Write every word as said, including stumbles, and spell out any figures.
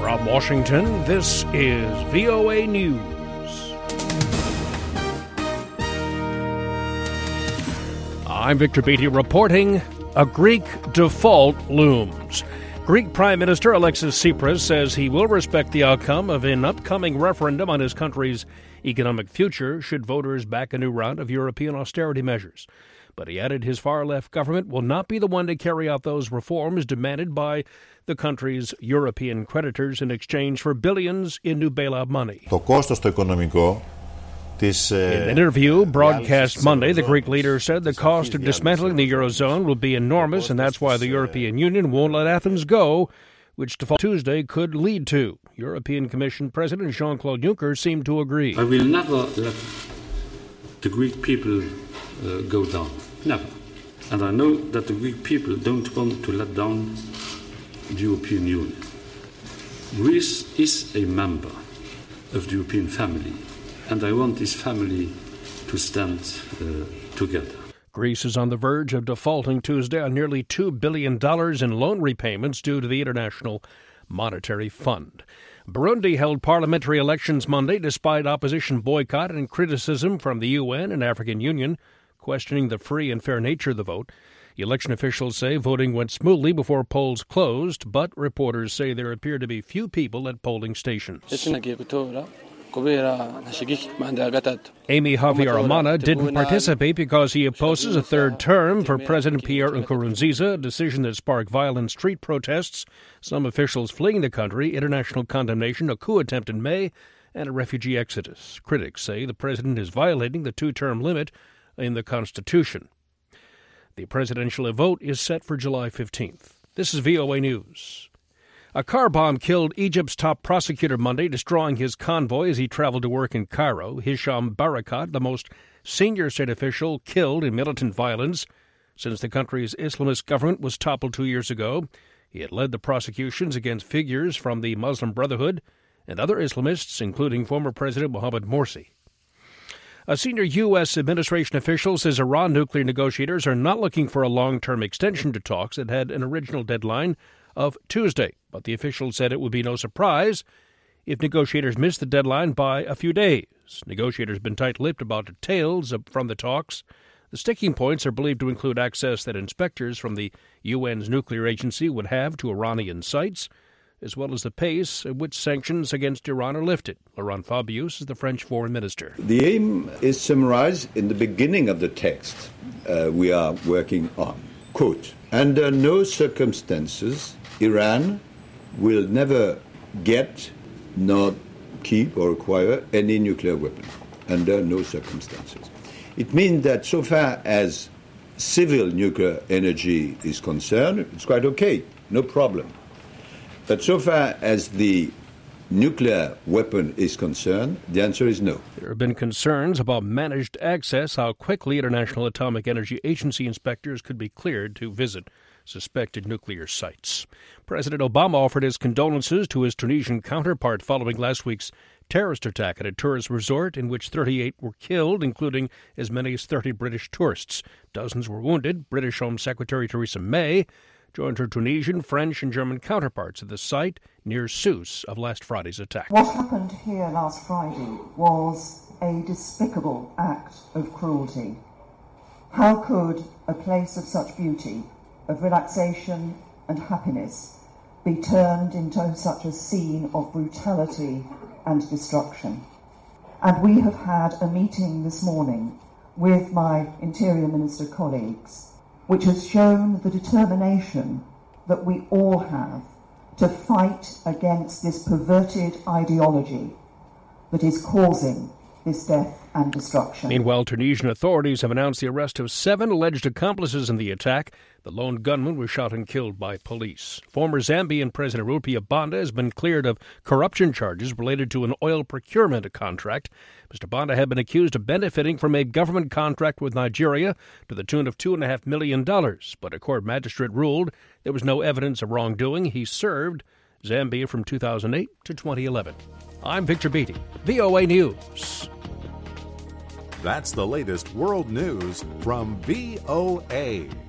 From Washington, this is V O A News. I'm Victor Beatty reporting a Greek default looms. Greek Prime Minister Alexis Tsipras says he will respect the outcome of an upcoming referendum on his country's economic future should voters back a new round of European austerity measures. But he added his far-left government will not be the one to carry out those reforms demanded by the country's European creditors in exchange for billions in new bailout money. Το κόστος το οικονομικό της, In an interview broadcast Monday, the Greek leader said the cost of dismantling the Eurozone will be enormous, and that's why the European Union won't let Athens go, which default Tuesday could lead to. European Commission President Jean-Claude Juncker seemed to agree. I will never let the Greek people uh, go down. Never. And I know that the Greek people don't want to let down the European Union. Greece is a member of the European family, and I want this family to stand uh, together. Greece is on the verge of defaulting Tuesday on nearly two billion dollars in loan repayments due to the International Monetary Fund. Burundi held parliamentary elections Monday despite opposition boycott and criticism from the U N and African Union, questioning the free and fair nature of the vote. Election officials say voting went smoothly before polls closed, but reporters say there appear to be few people at polling stations. Amy Havyarimana didn't participate because he opposes a third term for President Pierre Nkurunziza, a decision that sparked violent street protests, some officials fleeing the country, international condemnation, a coup attempt in May, and a refugee exodus. Critics say the president is violating the two-term limit in the Constitution. The presidential vote is set for July fifteenth. This is V O A News. A car bomb killed Egypt's top prosecutor Monday, destroying his convoy as he traveled to work in Cairo. Hisham Barakat, the most senior state official killed in militant violence since the country's Islamist government was toppled two years ago. He had led the prosecutions against figures from the Muslim Brotherhood and other Islamists, including former President Mohamed Morsi. A senior U S administration official says Iran nuclear negotiators are not looking for a long-term extension to talks that had an original deadline of Tuesday, but the official said it would be no surprise if negotiators missed the deadline by a few days. Negotiators have been tight-lipped about details from the talks. The sticking points are believed to include access that inspectors from the U N's nuclear agency would have to Iranian sites, as well as the pace at which sanctions against Iran are lifted. Laurent Fabius is the French foreign minister. The aim is summarized in the beginning of the text uh, we are working on. Quote, under no circumstances Iran will never get, nor keep or acquire any nuclear weapon. Under no circumstances. It means that so far as civil nuclear energy is concerned, it's quite okay, no problem. But so far as the nuclear weapon is concerned, the answer is no. There have been concerns about managed access, how quickly International Atomic Energy Agency inspectors could be cleared to visit suspected nuclear sites. President Obama offered his condolences to his Tunisian counterpart following last week's terrorist attack at a tourist resort in which thirty-eight were killed, including as many as thirty British tourists. Dozens were wounded. British Home Secretary Theresa May joined her Tunisian, French, and German counterparts at the site near Sousse of last Friday's attack. What happened here last Friday was a despicable act of cruelty. How could a place of such beauty, of relaxation and happiness, be turned into such a scene of brutality and destruction? And we have had a meeting this morning with my Interior Minister colleagues, which has shown the determination that we all have to fight against this perverted ideology that is causing this death and destruction. Meanwhile, Tunisian authorities have announced the arrest of seven alleged accomplices in the attack. The lone gunman was shot and killed by police. Former Zambian President Rupia Banda has been cleared of corruption charges related to an oil procurement contract. Mister Banda had been accused of benefiting from a government contract with Nigeria to the tune of two point five million dollars, but a court magistrate ruled there was no evidence of wrongdoing. He served Zambia from two thousand eight to twenty eleven. I'm Victor Beatty, V O A News. That's the latest world news from V O A.